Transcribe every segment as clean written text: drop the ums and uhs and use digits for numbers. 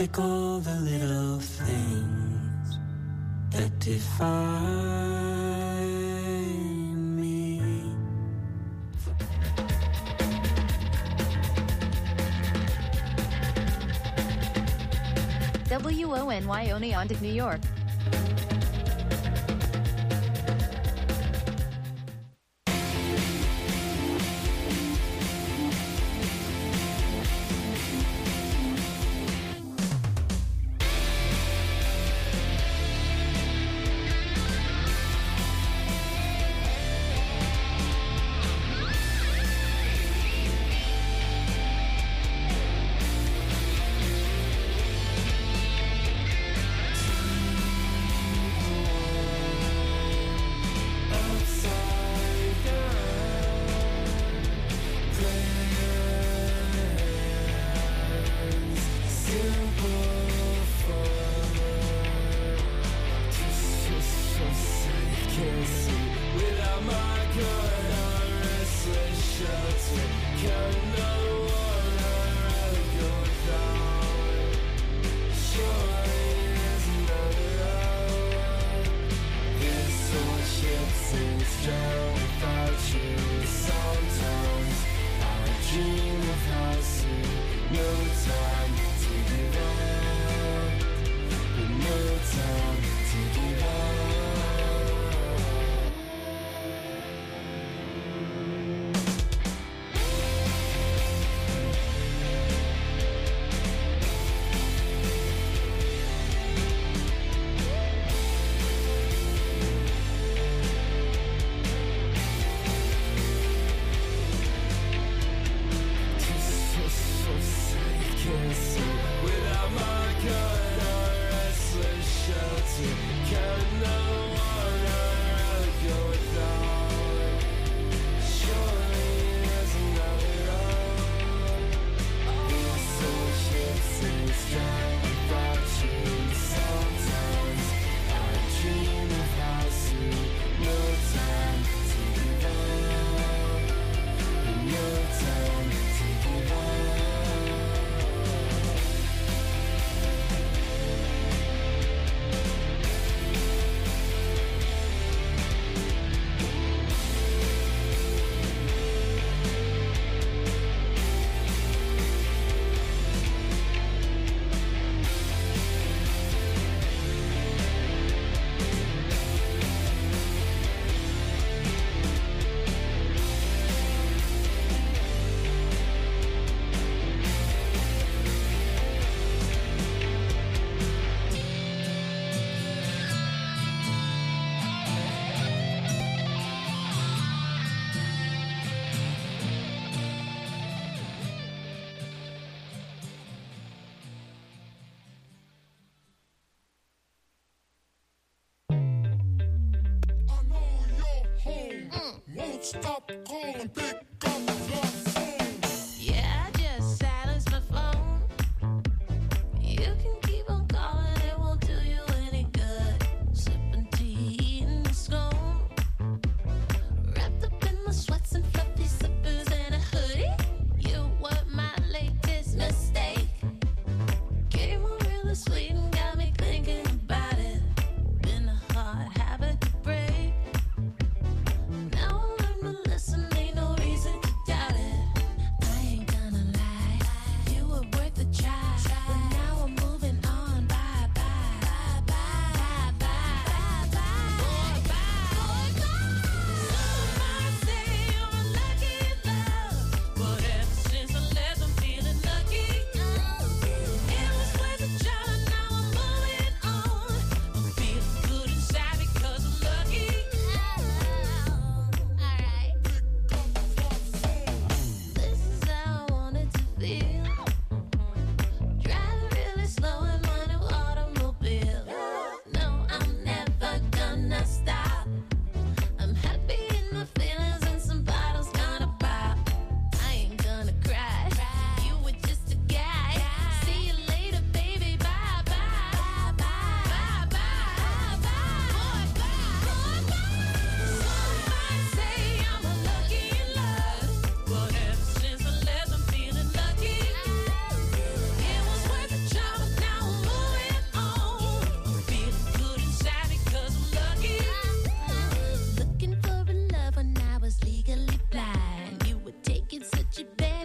Pick all the little things that define me. WONY Oneonta, New York.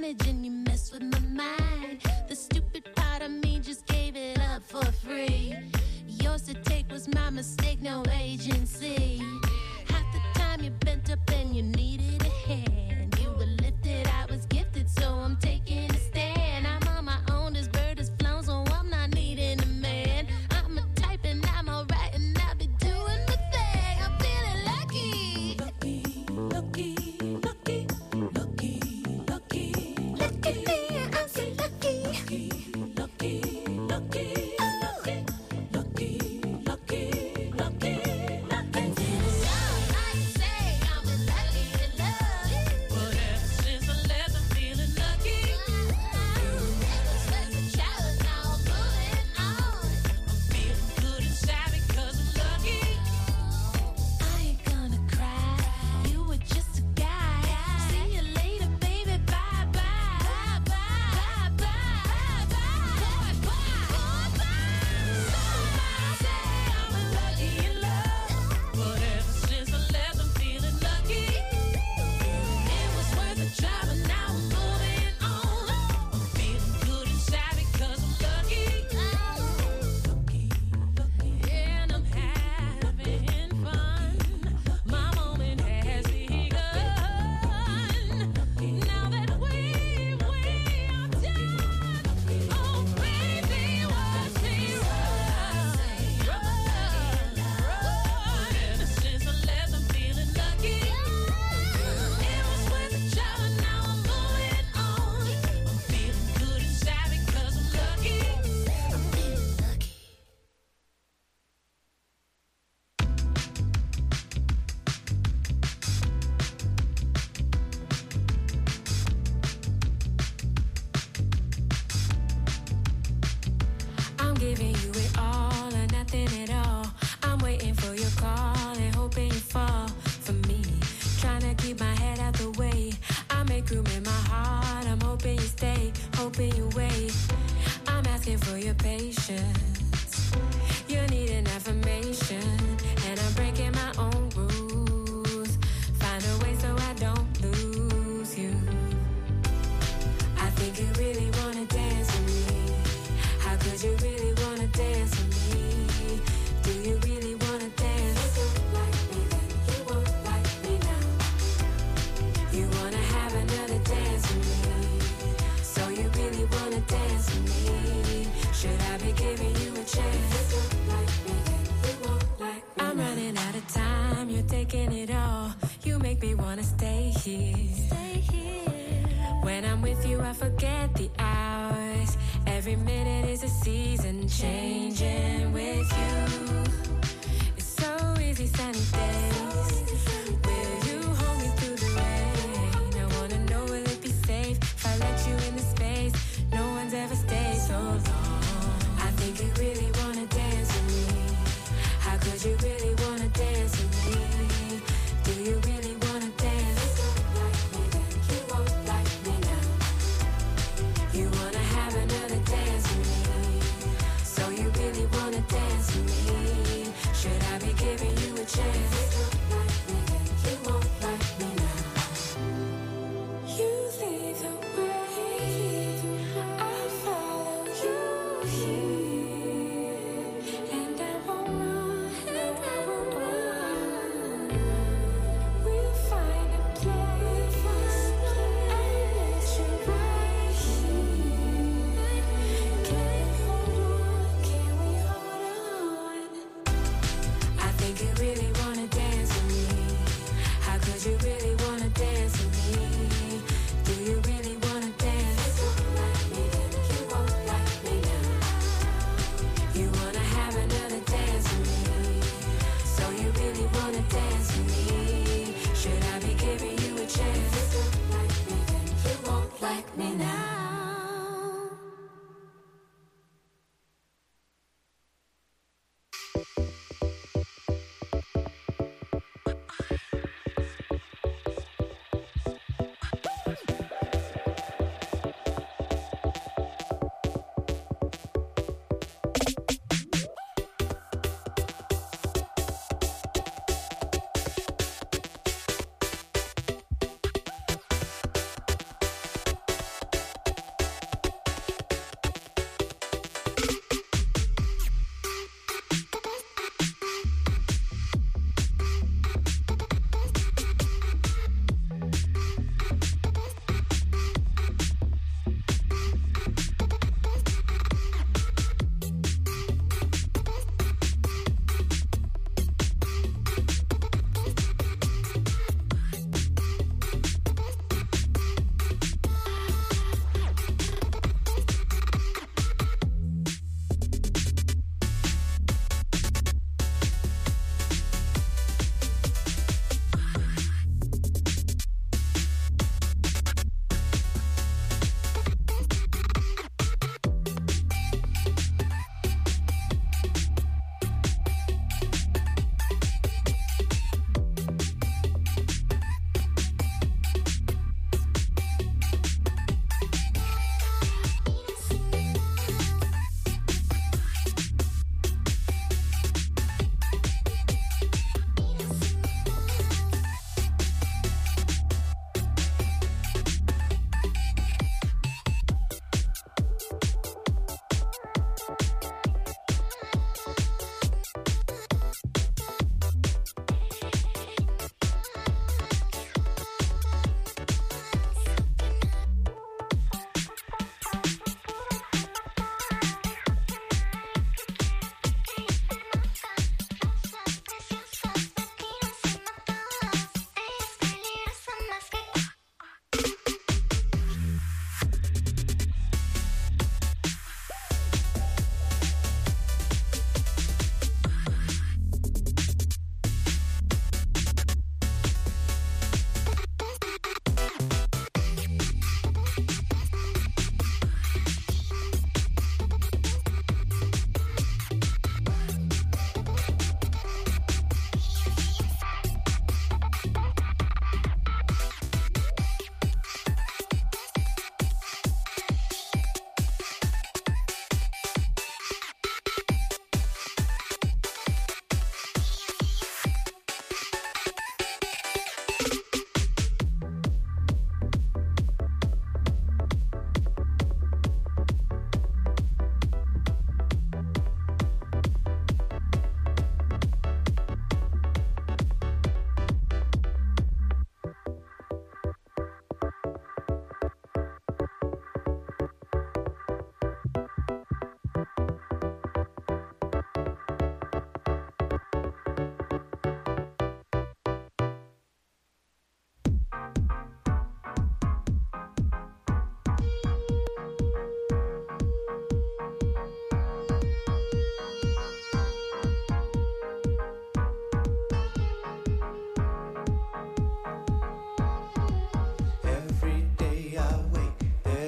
advantage and you mess with my mind. The stupid part of me just gave it up for free. Yours to take was my mistake, no agency. Half the time you bent up and you needed a hand. You were lifted, I was gifted, so I'm taking a stand. I'm on my own, this bird is flown, so I'm not needing a man. I'm a type and I'm alright and I'll be doing my thing. I'm feeling lucky. Lucky, lucky, lucky, lucky, lucky. Look at me, I'm so lucky. Lucky, lucky, lucky, lucky, lucky, lucky, lucky. And then some might say I'm lucky in love, but ever since I left, I'm feeling lucky. Never such a child, now I'm moving on. I'm feeling good inside because I'm lucky. I ain't gonna cry, you were just a guy. See you later, baby, bye bye, bye bye, bye bye, bye bye. Somebody say I'm lucky in love, but ever since I left, I'm feeling lucky. It was worth a try, but now I'm moving on. I'm feeling good inside because I'm lucky. And I'm having fun. My moment has begun. Now that we're done, oh baby, watch me run. Ever since I left, I'm feeling lucky. It was worth a try, but now I'm moving on. I'm feeling good inside because I'm lucky. I'm feeling lucky. I'm giving you it all or nothing at all. I'm waiting for your call and hoping you fall for me. Trying to keep my head out the way. I make room in my heart. I'm hoping you stay, hoping you wait. I'm asking for your patience. You need an affirmation, and I'm breaking my own rules. Find a way so I don't lose you. I think you really wanna dance with me. How could you really wanna dance with me? Do you really wanna dance? If you don't like me, then you won't like me now. You wanna have another dance with me. So you really wanna dance with me? Should I be giving you a chance? If you don't like me, then you won't like me. I'm running out of time, you're taking it all. You make me wanna stay here. Stay here. When I'm with you, I forget the hours. Every minute is a season changing with you. It's so easy sunny days. Will you hold me through the rain? I wanna know, will it be safe if I let you in the space? No one's ever stayed so long. I think you really wanna dance with me. How could you really wanna dance with me? Do you really wanna dance? If you don't like me, then you won't like me now. You wanna have another dance with me. So you really wanna dance with me? Should I be giving you a chance?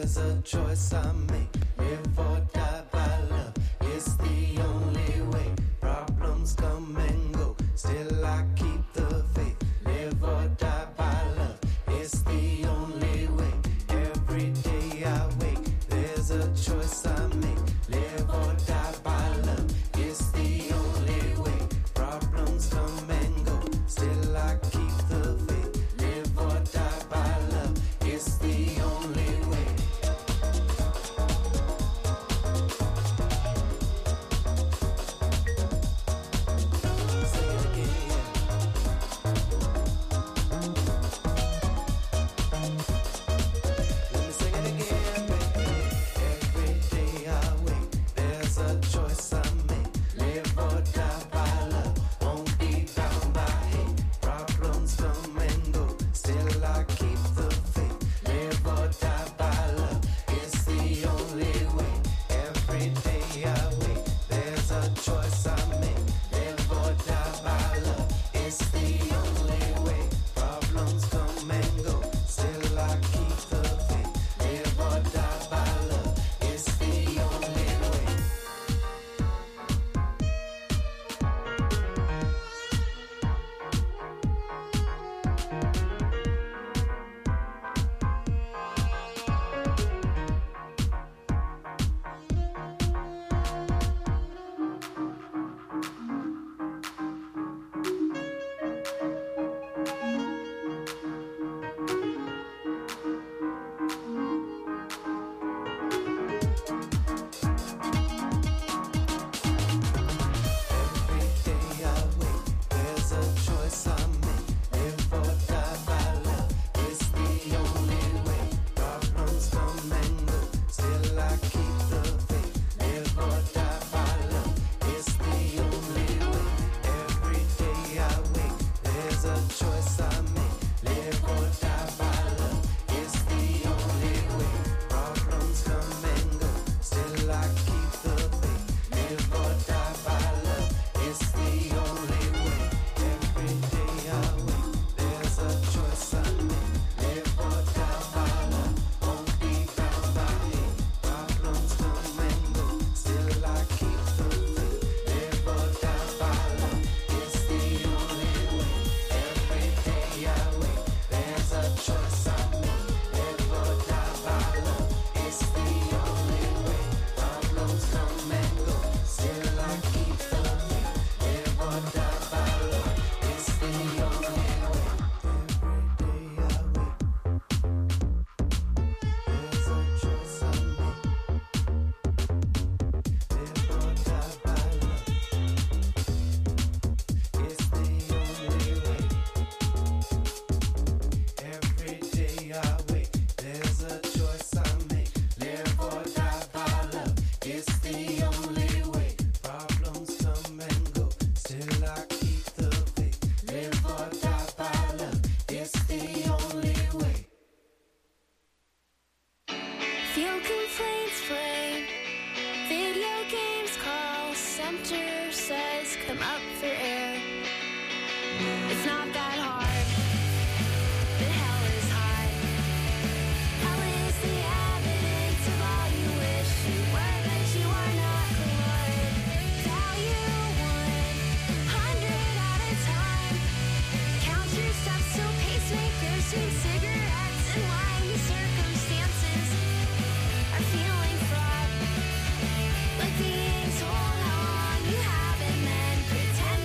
Like being told how long you have and then pretend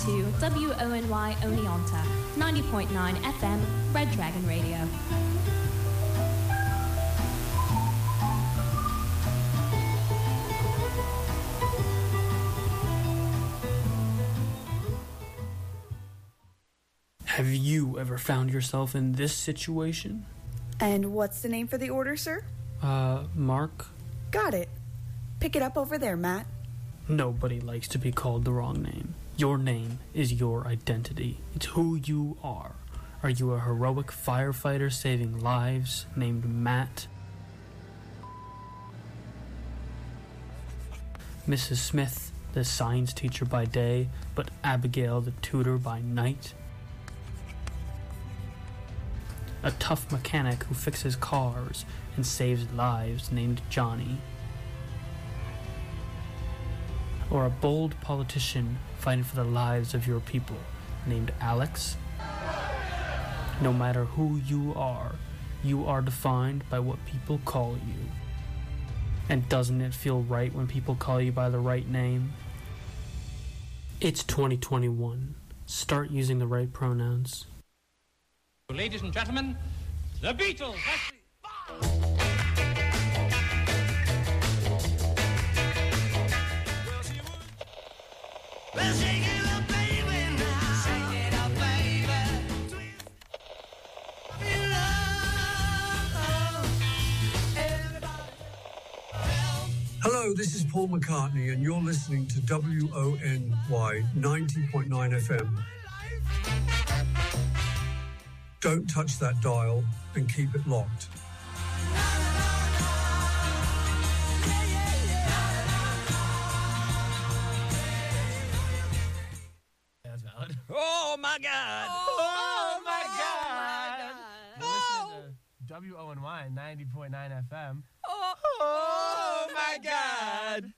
to WONY Oneonta, 90.9 FM, Red Dragon Radio. Have you ever found yourself in this situation? And what's the name for the order, sir? Mark? Got it. Pick it up over there, Matt. Nobody likes to be called the wrong name. Your name is your identity. It's who you are. Are you a heroic firefighter saving lives named Matt? Mrs. Smith, the science teacher by day, but Abigail the tutor by night? A tough mechanic who fixes cars and saves lives named Johnny? Or a bold politician fighting for the lives of your people named Alex? No matter who you are defined by what people call you. And doesn't it feel right when people call you by the right name? It's 2021. Start using the right pronouns. Ladies and gentlemen, the Beatles! Well, shake it up, baby, now. Shake it up, baby. Hello, this is Paul McCartney, and you're listening to WONY 90.9 FM. Don't touch that dial and keep it locked. That's valid. Oh my God! Oh my God! You're listening to WONY 90.9 FM. Oh my God!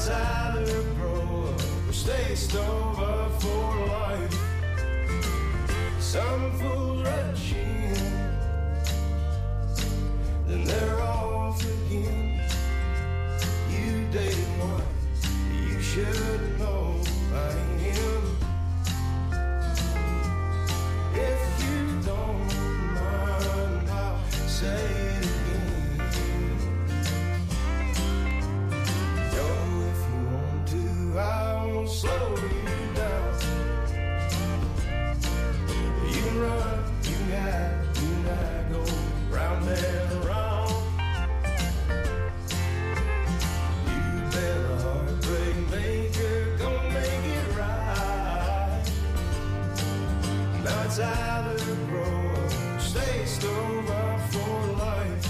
Nuts either grow up or stay stove up for life. Some fools rush in, then they're off again. You dated one, you should know I am. If you don't mind, I'll say it again. Yo, if you want to, I won't slow you down. You can run, you can hide, you and I go round and around. You bet a heartbreak maker gon' make it right. Now it's either grow up, stay stove up for life.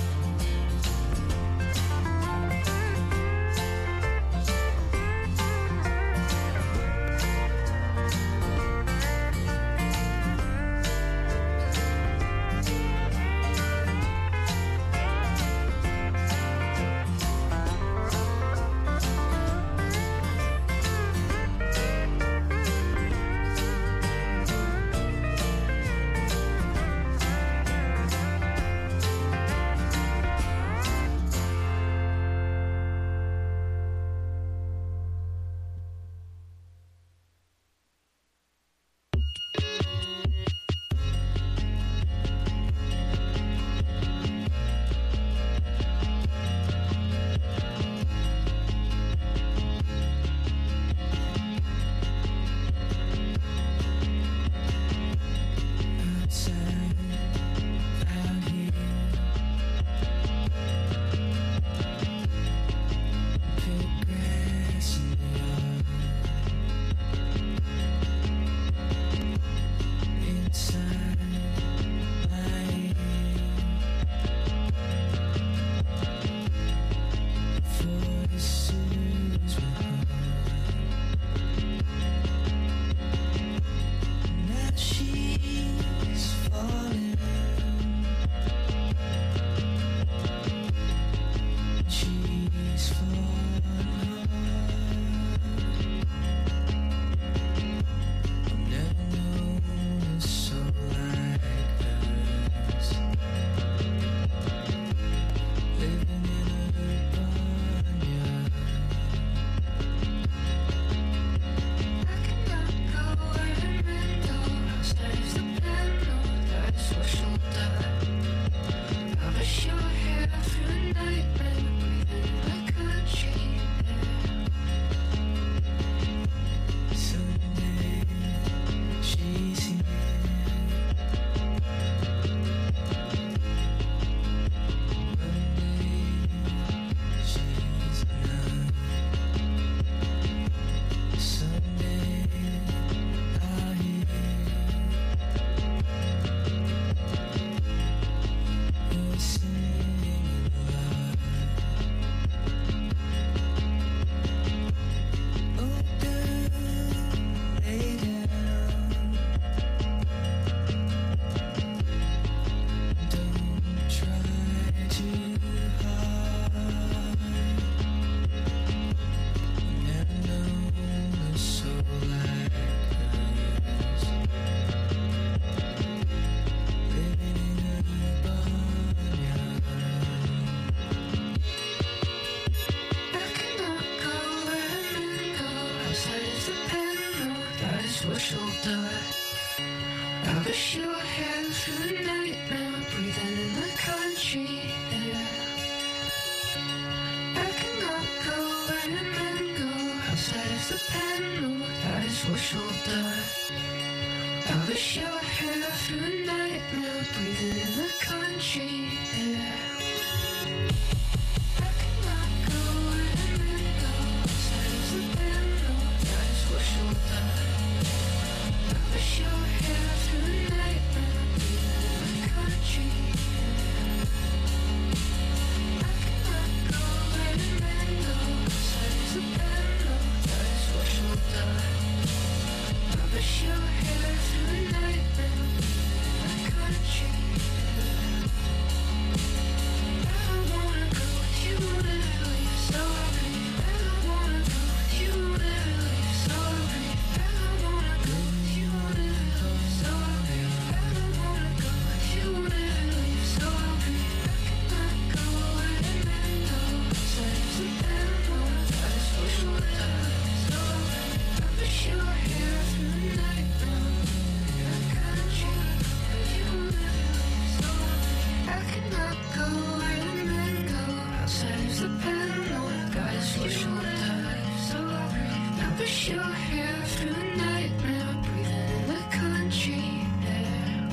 Push your hair through the night now, breathing in the country air.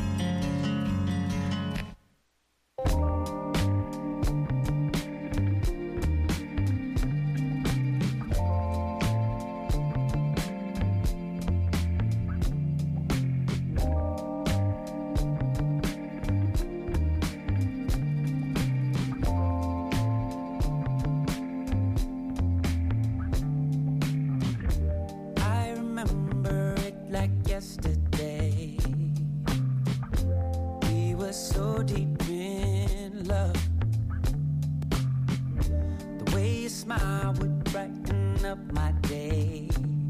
I remember it like yesterday. We were so deep in love. The way you smile would brighten up my day.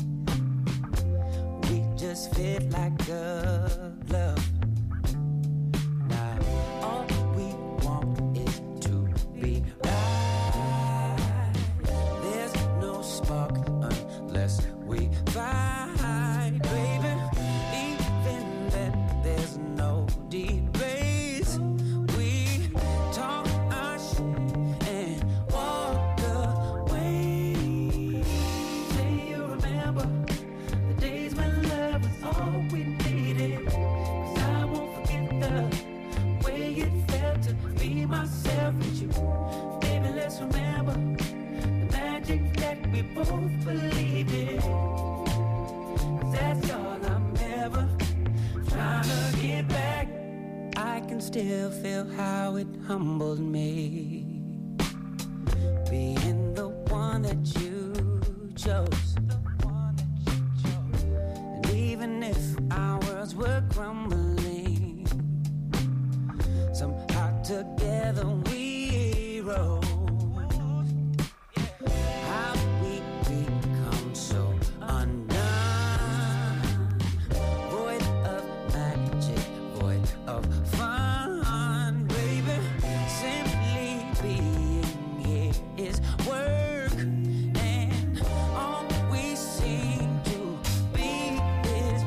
We just fit like a glove. Now all we want is to be right. There's no spark unless we fight, baby. Even then, there's no debate. We talk our shit and walk away. Say you remember the days when love was all we needed. 'Cause I won't forget the way it felt to be myself with you. Baby, let's remember the magic that we both believed in. 'Cause that's all I'm ever trying to get back. I can still feel how it humbled me, being the one that you chose. And even if our worlds were crumbling, somehow together we rose. How we become so undone, void of magic, void of fun, baby. Simply being here is work, and all we seem to be is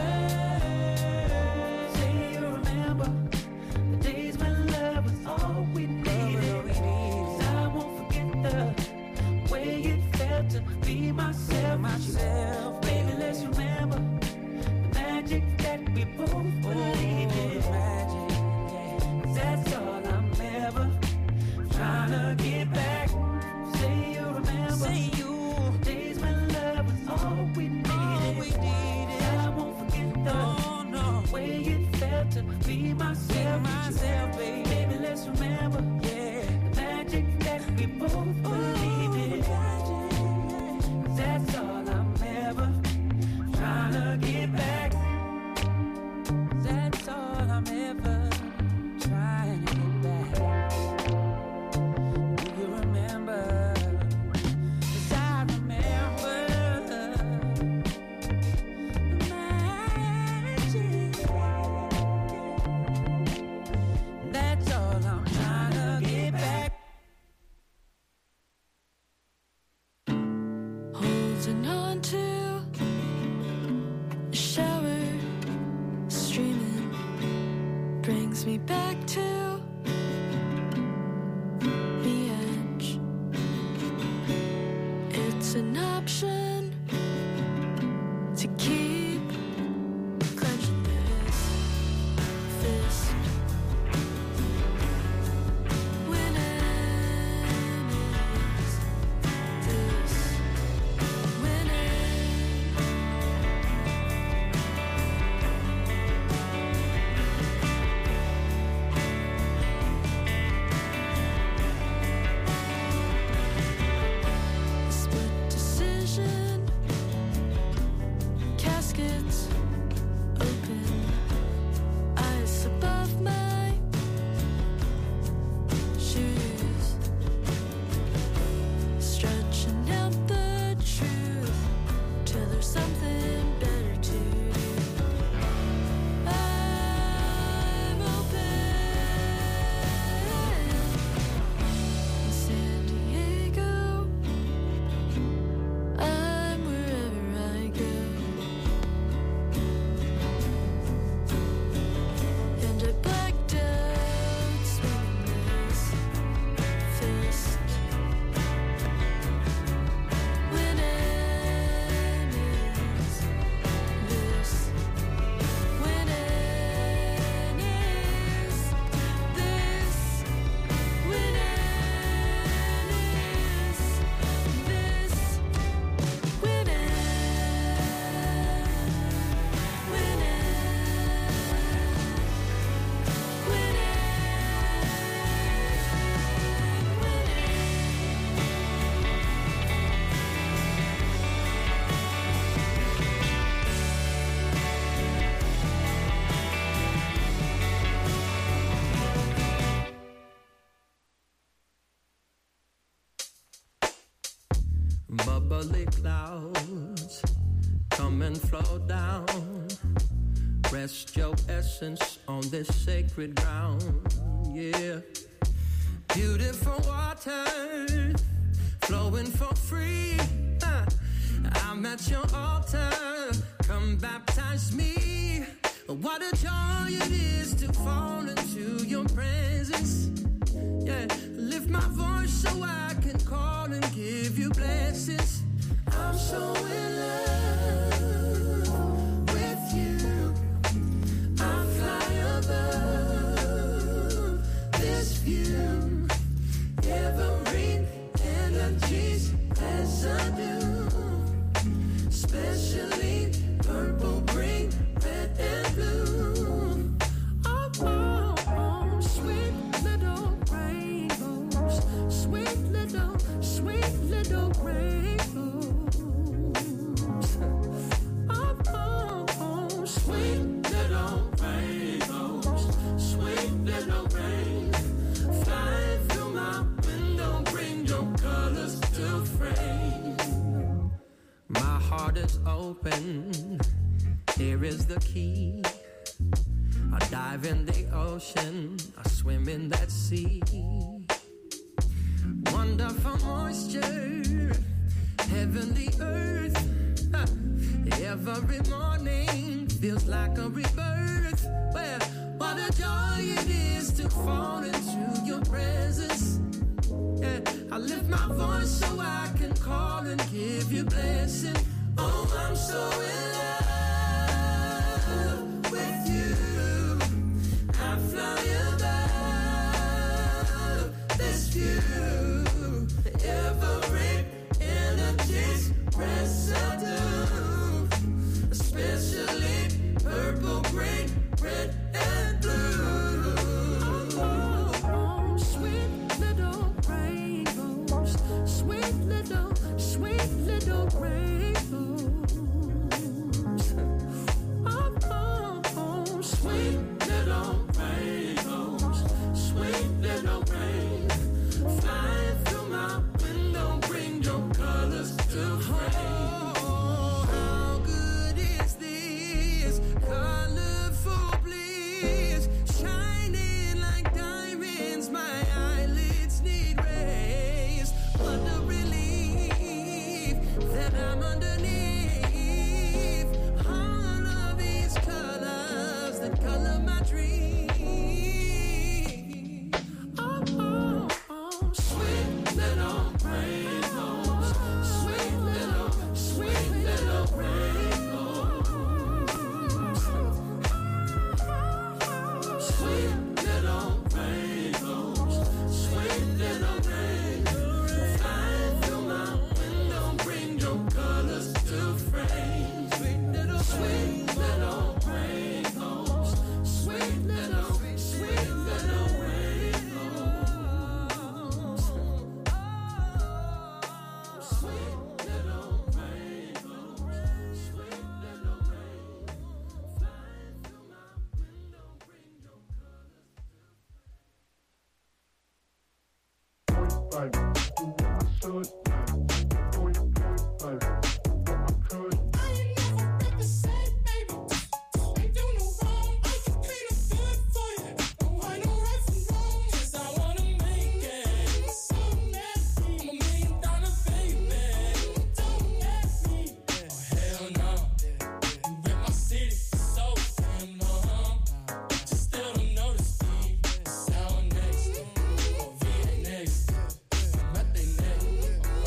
hurt. Say you remember the days when love was all we needed. 'Cause I won't forget the way it felt to be myself. Baby, let's remember the magic that we both believe in. 'Cause that's all I'm ever trying to get back. Say you remember the days when love was all we needed. I won't forget the way it felt to be myself. Baby, let's remember the magic that we both believe in. 'Cause that's all I'm ever trying to get back. That's all I'm ever trying to get back. Do you remember? 'Cause I remember the magic. That's all I'm trying to get back. Holding on to a shower streaming brings me back to the edge. It's an option to keep clenching this fist. When is this? When split decision, heavenly clouds come and flow down. Rest your essence on this sacred ground, yeah. Beautiful water flowing for free. I'm at your altar, come baptize me. What a joy it is to fall into your presence. Yeah, lift my voice so I can call and give you blessings. I'm so in love with you. I fly above this view. Every energy's as I do. Especially purple, green, red, and blue. Oh, oh, oh, sweet little rainbows. Sweet little rainbows. Oh, oh, oh, sweet little rainbows. Sweet little rain. Fly through my window, bring your colors to frame. My heart is open, here is the key. I dive in the ocean, I swim in that sea. Wonderful moisture, heavenly earth. Every morning feels like a rebirth. Well, what a joy it is to fall into your presence. Yeah, I lift my voice so I can call and give you blessing. Oh, I'm so in love with you. I fly above this view. Every energy's residue. Especially purple, green, red, and blue. Oh, oh, sweet little rainbows. Sweet little rainbows. Oh, oh, oh, sweet little rainbows. Sweet little rain. Fly through my window, bring your colors to frame. Oh, how good is this colorful bliss, shining like diamonds. My eyelids need rays. What a relief that I'm underneath all of these colors that color my dream. Oh, oh, oh, sweet little rainbows. Sweet little rainbows. Sweet little rainbows. Sweet little rainbows. Fly through my window, bring your colors to frame. Sweet little rainbows. Sweet little rainbows. Sweet little rainbows. Sweet little rain. Fly through my window, bring your colors. Next,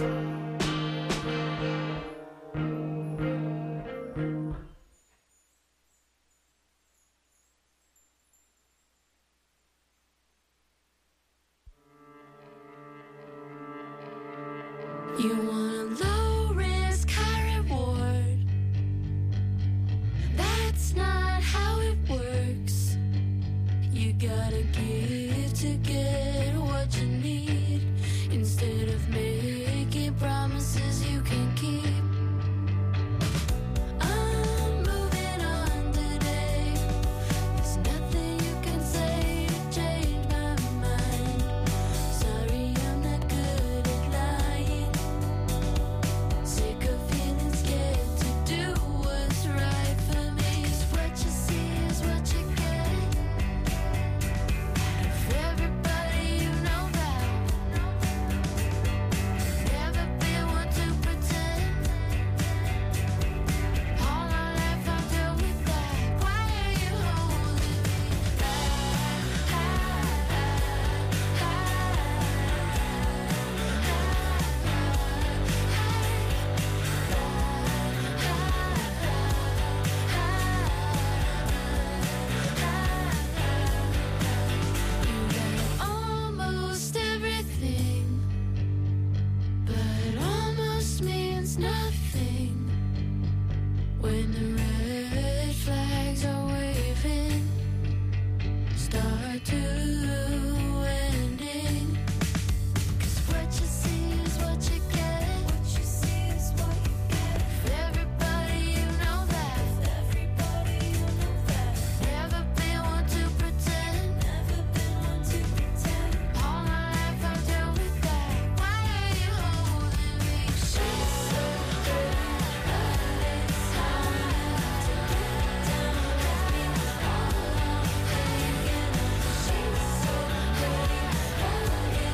You want a low risk, high reward. That's not how it works. You gotta give to get what you need instead of making promises you can keep. I'm moving on today. There's nothing you can say to change my mind. Sorry, I'm not good at lying. Sick of feeling scared to do what's right for me. 'Cause what you see is what you get. If everybody you know that, never been one to pretend. All my life I've dealt with that. Why are you holding me almost everything, but almost means nothing when the red flags are waving. Start to ending. 'Cause what you see is what you get. What you see is what you get. If everybody you know that. Everybody you know that. Never been one to pretend. Never been one to pretend. All my life I've dealt with that. Why are you holding me? She's so good, but it's hard to get down. Let me all I'm thinking of. She's so good, but it's hard to get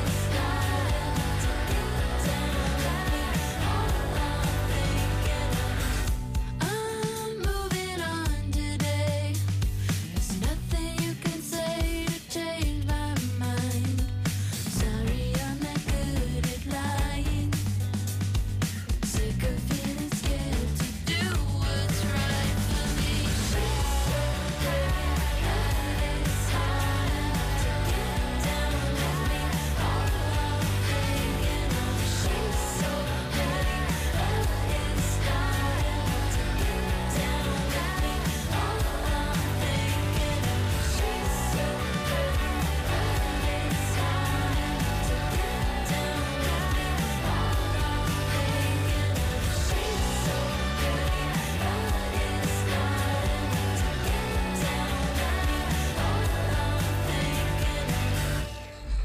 down. Let me all I'm thinking of. I'm moving on today. There's nothing you can say to change my mind. Sorry, I'm not good at lying. Sick of feeling scared to do what's right for me. She's so good, but it's hard to get down. Let me all I'm thinking of. She's so good, but it's hard to get down. Let me all I'm thinking of. She's so good, but it's hard to get down. Let me all I'm thinking of. She's so good, but it's hard to get down. Let me all I'm thinking of.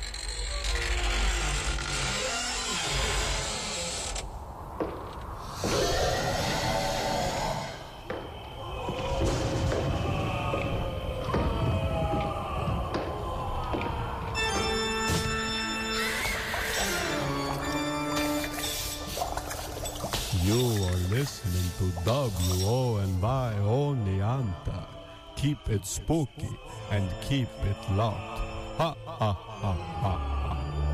You are listening to WONY Oneonta. Keep it spooky and keep it locked. Ha ha ha ha ha.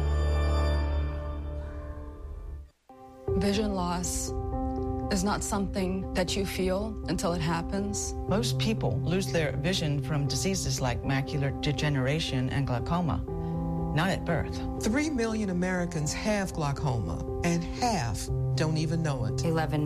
Vision loss is not something that you feel until it happens. Most people lose their vision from diseases like macular degeneration and glaucoma, not at birth. 3 million Americans have glaucoma, and half don't even know it. 11